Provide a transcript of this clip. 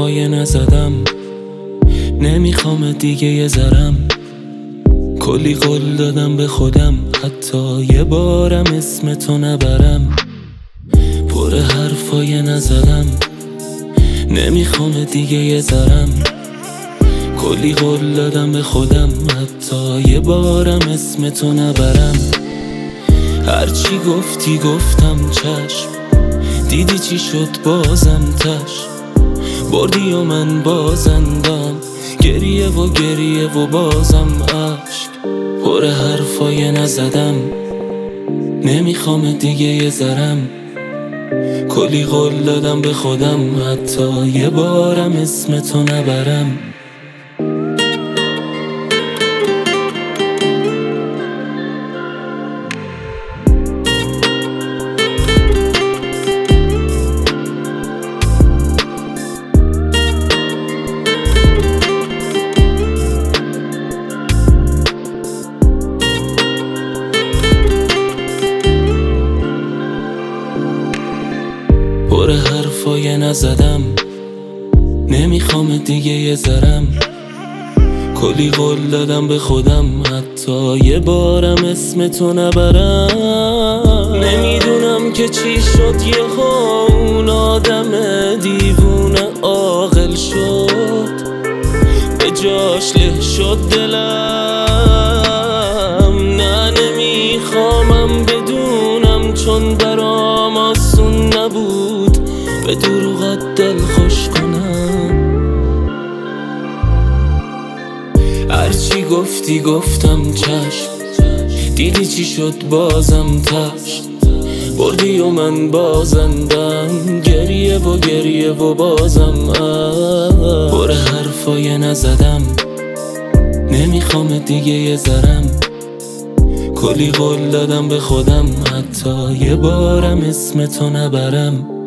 حرفای نزدم، نمیخوام دیگه یه ذرم. کلی قول دادم به خودم حتی یه بارم اسم تو نبرم. پر حرفای نزدم، نمیخوام دیگه یه ذرم. کلی قول دادم به خودم حتی یه بارم اسم تو نبرم. هرچی گفتی گفتم چشم، دیدی چی شد بازم تش. بردی و من بازندم، گریه و بازم عشق. پر حرفای نزدم، نمیخوام دیگه یه ذرم. کلی قول دادم به خودم حتی یه بارم اسم تو نبرم. پر حرفای نزدم، نمیخوام دیگه یه ذرم. کلی قول دادم به خودم حتی یه بارم اسم تو نبرم. نمیدونم که چی شد یهو اون آدم دیوونه عاقل شد، به جاش له شد دلم. نه نمیخوامم بدونم چون برام آسون نبود به دروغت دل خوش کنم. هرچی گفتی گفتم چشم، دیدی چی شد بازم تش. بردی و من بازندم، گریه و بازم پر حرفای نزدم، نمیخوام دیگه یه ذرم. کلی قول دادم به خودم حتی یه بارم اسم تو نبرم.